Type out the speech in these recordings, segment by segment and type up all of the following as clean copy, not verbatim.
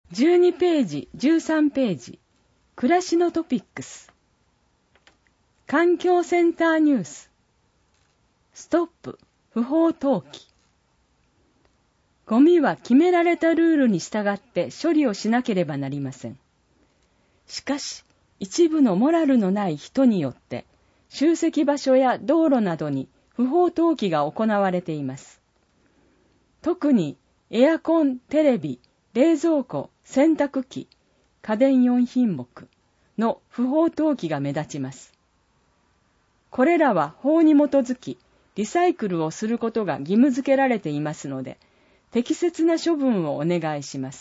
12ページ、13ページ、暮らしのトピックス。環境センターニュース。ストップ、不法投棄。ゴミは決められたルールに従って処理をしなければなりません。しかし、一部のモラルのない人によって、集積場所や道路などに不法投棄が行われています。特にエアコン、テレビ、冷蔵庫、洗濯機、家電4品目の不法投棄が目立ちます。これらは法に基づき、リサイクルをすることが義務付けられていますので、適切な処分をお願いします。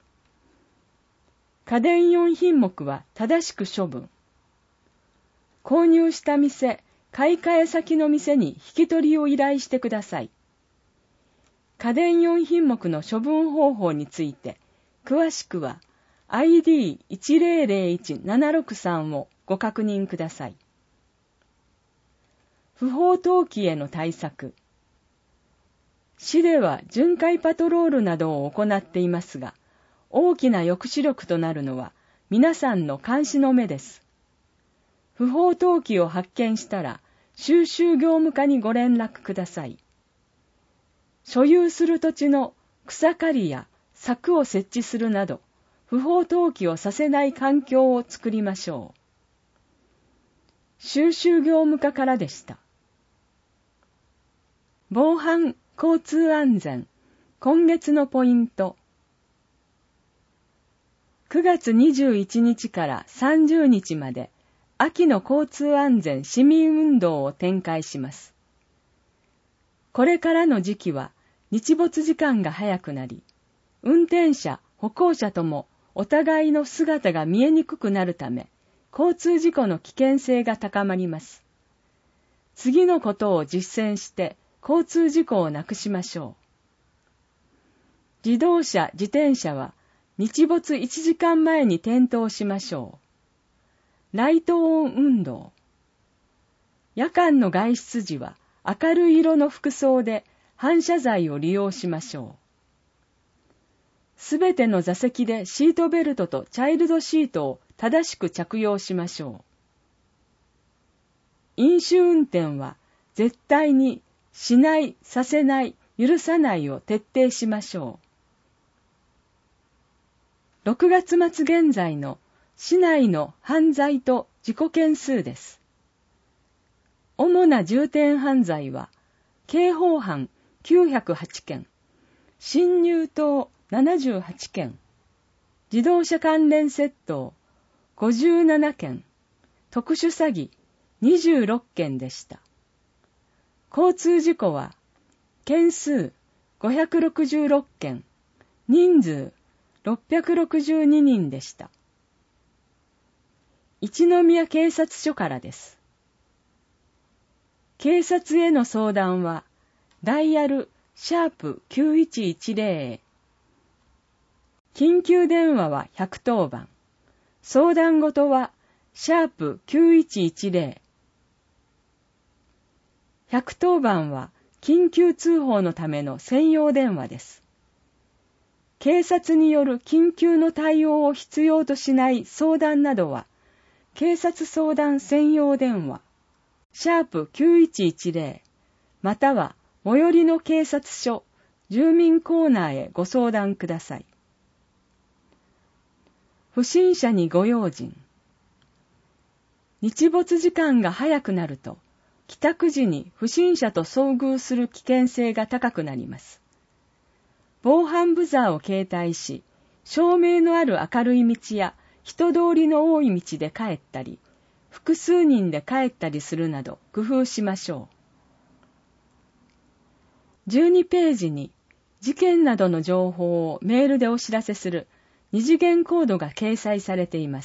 家電4品目は正しく処分。購入した店、買い替え先の店に引き取りを依頼してください。家電4品目の処分方法について、詳しくは ID1001-763 をご確認ください。不法投棄への対策。市では巡回パトロールなどを行っていますが、大きな抑止力となるのは皆さんの監視の目です。不法投棄を発見したら、収集業務課にご連絡ください。所有する土地の草刈りや柵を設置するなど、不法投棄をさせない環境を作りましょう。収集業務課からでした。防犯交通安全、今月のポイント。9月21日から30日まで、秋の交通安全市民運動を展開します。これからの時期は日没時間が早くなり、運転者、歩行者ともお互いの姿が見えにくくなるため、交通事故の危険性が高まります。次のことを実践して交通事故をなくしましょう。自動車、自転車は日没1時間前に点灯しましょう。ライトオン運動。夜間の外出時は明るい色の服装で反射材を利用しましょう。すべての座席でシートベルトとチャイルドシートを正しく着用しましょう。飲酒運転は絶対にしない、させない、許さないを徹底しましょう。6月末現在の市内の犯罪と事故件数です。主な重点犯罪は、刑法犯908件、侵入等78件、自動車関連窃盗57件、特殊詐欺26件でした。交通事故は、件数566件、人数662人でした。一宮警察署からです。警察への相談は、ダイヤル#9110。緊急電話は110番。相談事は#9110。110番は緊急通報のための専用電話です。警察による緊急の対応を必要としない相談などは、警察相談専用電話#9110または最寄りの警察署、住民コーナーへご相談ください。不審者にご用心。日没時間が早くなると、帰宅時に不審者と遭遇する危険性が高くなります。防犯ブザーを携帯し、照明のある明るい道や人通りの多い道で帰ったり、複数人で帰ったりするなど工夫しましょう。12ページに事件などの情報をメールでお知らせする二次元コードが掲載されています。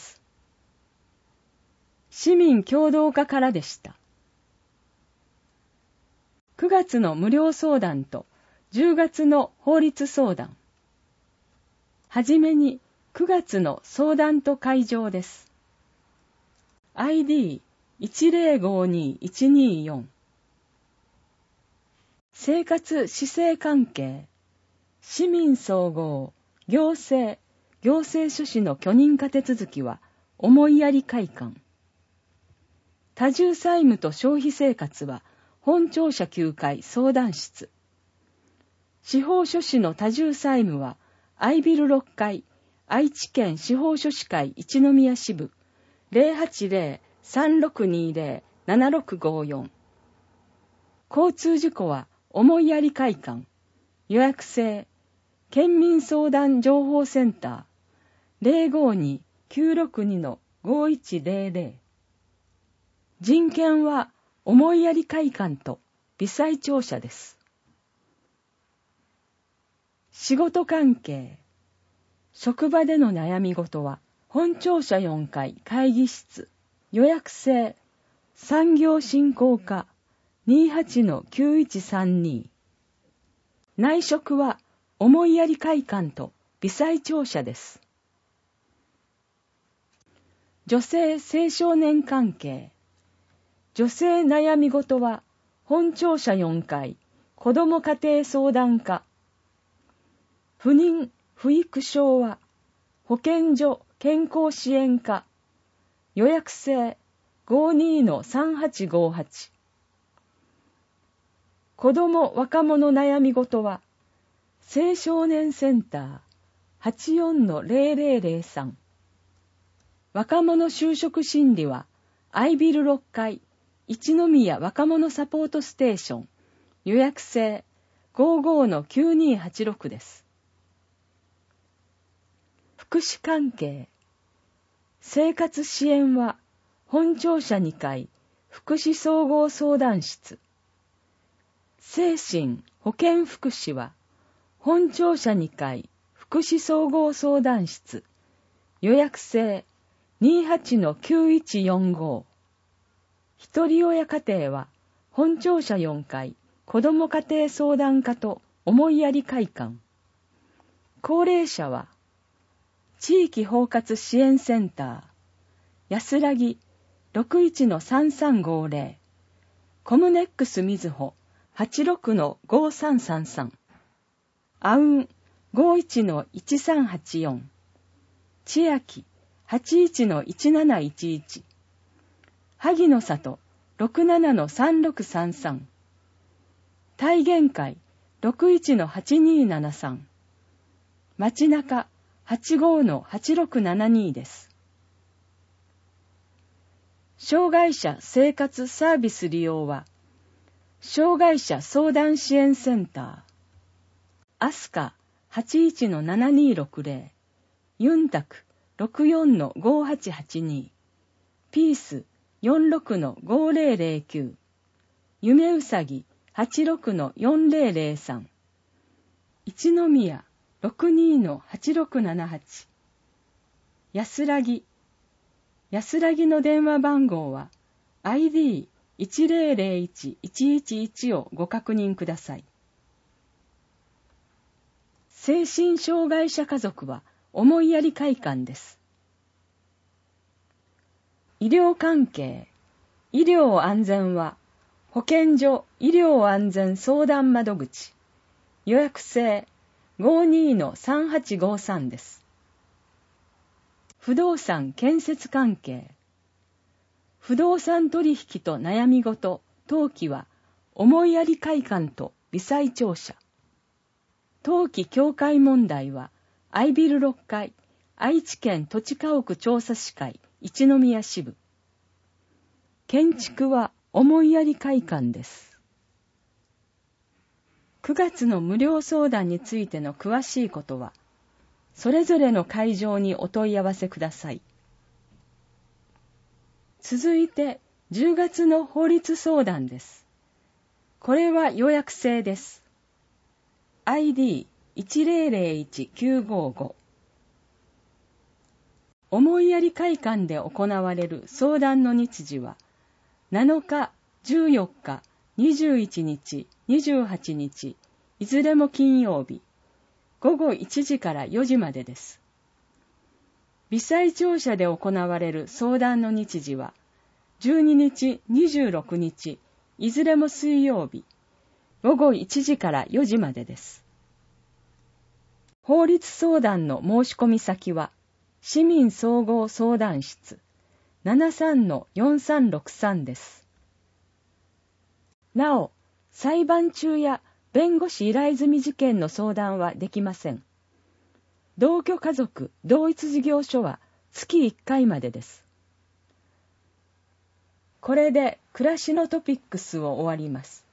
市民協働課からでした。9月の無料相談と10月の法律相談。はじめに9月の相談と会場です。ID1052-124。生活市政関係、市民総合、行政、 行政書士の許認可手続きは思いやり会館。多重債務と消費生活は本庁舎9階相談室。司法書士の多重債務は愛ビル6階愛知県司法書士会一宮支部 080-3620-7654。交通事故は思いやり会館。予約制県民相談情報センター 052-962-5100。人権は思いやり会館と微細庁舎です。仕事関係。職場での悩み事は本庁舎4階会議室。予約制産業振興課 28-9132。内職は思いやり会館と微細庁舎です。女性青少年関係。女性悩み事は本庁舎4階子ども家庭相談課。不妊不育症は保健所健康支援課。予約制 52-3858。子ども若者悩み事は青少年センター 84-0003。若者就職心理は愛ビル6階一宮若者サポートステーション。予約制 55-9286 です。福祉関係。生活支援は本庁舎2階福祉総合相談室。精神保健福祉は本庁舎2階福祉総合相談室。予約制 28-9145。ひとり親家庭は本庁舎4階子ども家庭相談課と思いやり会館。高齢者は地域包括支援センター安らぎ 61-3350。コムネックスみずほ 86-5333。あうん 51-1384。千秋 81-1711。萩の里 67-3633。体現会 61-8273。街中 85-8672 です。障害者生活サービス利用は障害者相談支援センターアスカ 81-7260。ユンタク 64-5882。ピース 46-5009。夢うさぎ 86-4003。一宮 62-8678。安らぎの電話番号は ID1001-111 をご確認ください。精神障害者家族は思いやり会館です。医療関係。医療安全は保健所医療安全相談窓口。予約制 52-3853 です。不動産建設関係。不動産取引と悩み事登記は思いやり会館と微細庁舎。登記協会問題は愛ビル6階愛知県土地家屋調査士会一宮支部。建築は思いやり会館です。9月の無料相談についての詳しいことはそれぞれの会場にお問い合わせください。続いて10月の法律相談です。これは予約制です。ID1001-955。思いやり会館で行われる相談の日時は7日、14日、21日、28日、いずれも金曜日、午後1時から4時までです。微細庁舎で行われる相談の日時は12日、26日、いずれも水曜日、午後1時から4時までです。 法律相談の申し込み先は、市民総合相談室 73-4363 です。なお、裁判中や弁護士依頼済み事件の相談はできません。同居家族同一事業所は月1回までです。これで暮らしのトピックスを終わります。